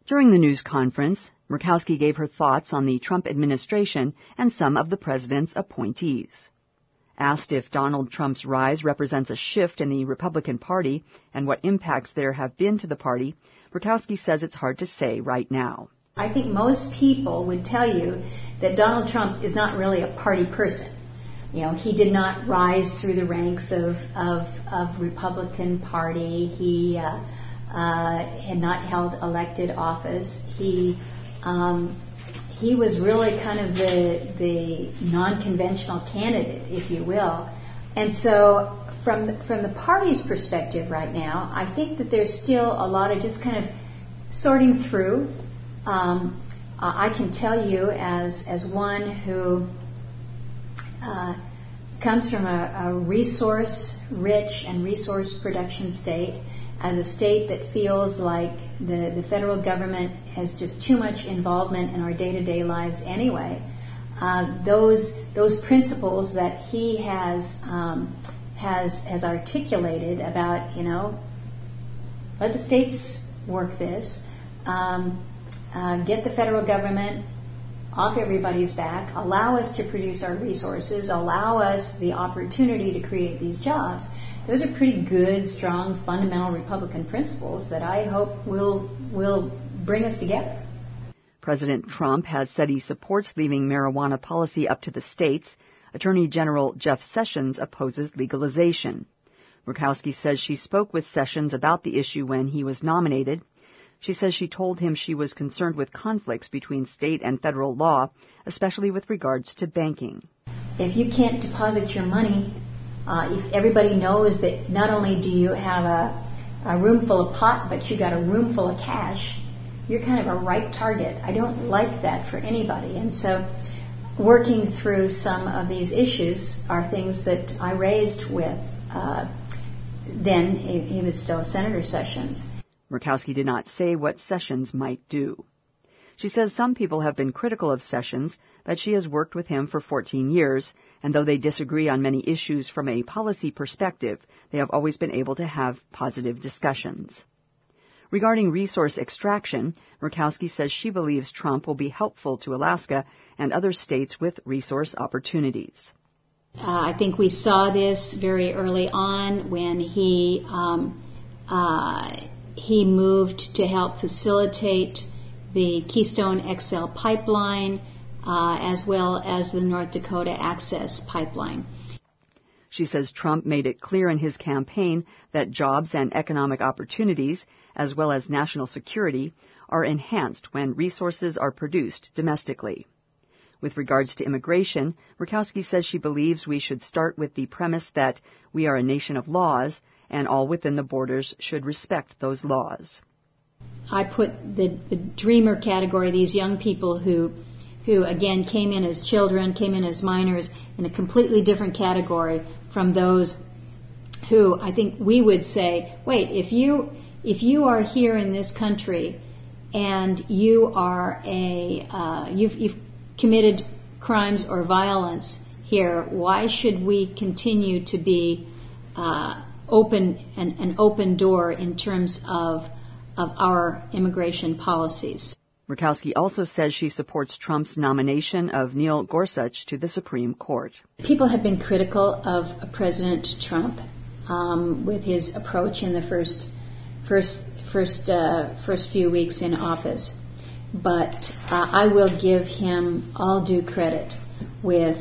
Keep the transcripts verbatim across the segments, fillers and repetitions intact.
During the news conference, Murkowski gave her thoughts on the Trump administration and some of the president's appointees. Asked if Donald Trump's rise represents a shift in the Republican Party and what impacts there have been to the party, Murkowski says it's hard to say right now. I think most people would tell you that Donald Trump is not really a party person. You know, he did not rise through the ranks of of, of Republican Party. He uh, uh, had not held elected office. He um, he was really kind of the the non-conventional candidate, if you will. And so, from the, from the party's perspective right now, I think that there's still a lot of just kind of sorting through. Um, I can tell you, as as one who uh, comes from a, a resource-rich and resource production state, as a state that feels like the, the federal government has just too much involvement in our day-to-day lives anyway, uh, those those principles that he has um, has has articulated about, you know, let the states work this. Um, Uh, get the federal government off everybody's back, allow us to produce our resources, allow us the opportunity to create these jobs. Those are pretty good, strong, fundamental Republican principles that I hope will will bring us together. President Trump has said he supports leaving marijuana policy up to the states. Attorney General Jeff Sessions opposes legalization. Murkowski says she spoke with Sessions about the issue when he was nominated. She says she told him she was concerned with conflicts between state and federal law, especially with regards to banking. If you can't deposit your money, uh, if everybody knows that not only do you have a, a room full of pot, but you got a room full of cash, you're kind of a ripe target. I don't like that for anybody. And so working through some of these issues are things that I raised with uh, then he, he was still Senator Sessions. Murkowski did not say what Sessions might do. She says some people have been critical of Sessions, but she has worked with him for fourteen years, and though they disagree on many issues from a policy perspective, they have always been able to have positive discussions. Regarding resource extraction, Murkowski says she believes Trump will be helpful to Alaska and other states with resource opportunities. Uh, I think we saw this very early on when he um, uh, he moved to help facilitate the Keystone X L pipeline uh, as well as the North Dakota Access pipeline. She says Trump made it clear in his campaign that jobs and economic opportunities, as well as national security, are enhanced when resources are produced domestically. With regards to immigration, Murkowski says she believes we should start with the premise that we are a nation of laws and all within the borders should respect those laws. I put the, the dreamer category, these young people who, who again came in as children, came in as minors, in a completely different category from those who I think we would say, wait, if you if you are here in this country and you are a uh, you've, you've committed crimes or violence here, why should we continue to be uh, open an, an open door in terms of of our immigration policies? Murkowski also says she supports Trump's nomination of Neil Gorsuch to the Supreme Court. People have been critical of President Trump um, with his approach in the first first first uh, first few weeks in office, but uh, I will give him all due credit with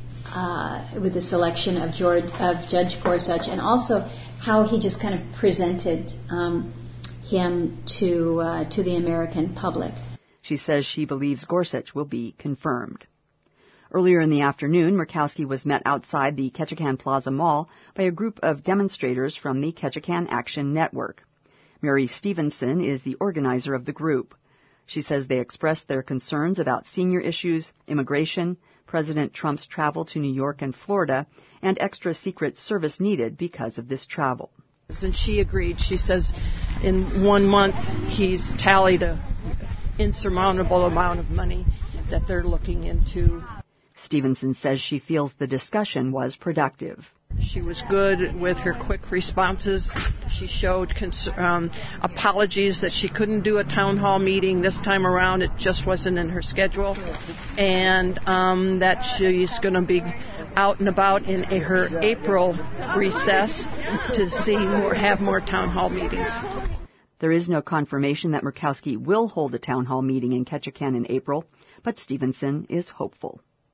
uh, with the selection of George of Judge Gorsuch, and also how he just kind of presented um, him to uh, to the American public. She says she believes Gorsuch will be confirmed. Earlier in the afternoon, Murkowski was met outside the Ketchikan Plaza Mall by a group of demonstrators from the Ketchikan Action Network. Mary Stevenson is the organizer of the group. She says they expressed their concerns about senior issues, immigration, President Trump's travel to New York and Florida, and extra secret service needed because of this travel. And she agreed. She says in one month he's tallied a insurmountable amount of money that they're looking into. Stevenson says she feels the discussion was productive. She was good with her quick responses. She showed cons- um, apologies that she couldn't do a town hall meeting this time around. It just wasn't in her schedule. And um, that she's going to be out and about in a, her April recess to see more, have more town hall meetings. There is no confirmation that Murkowski will hold a town hall meeting in Ketchikan in April, but Stevenson is hopeful.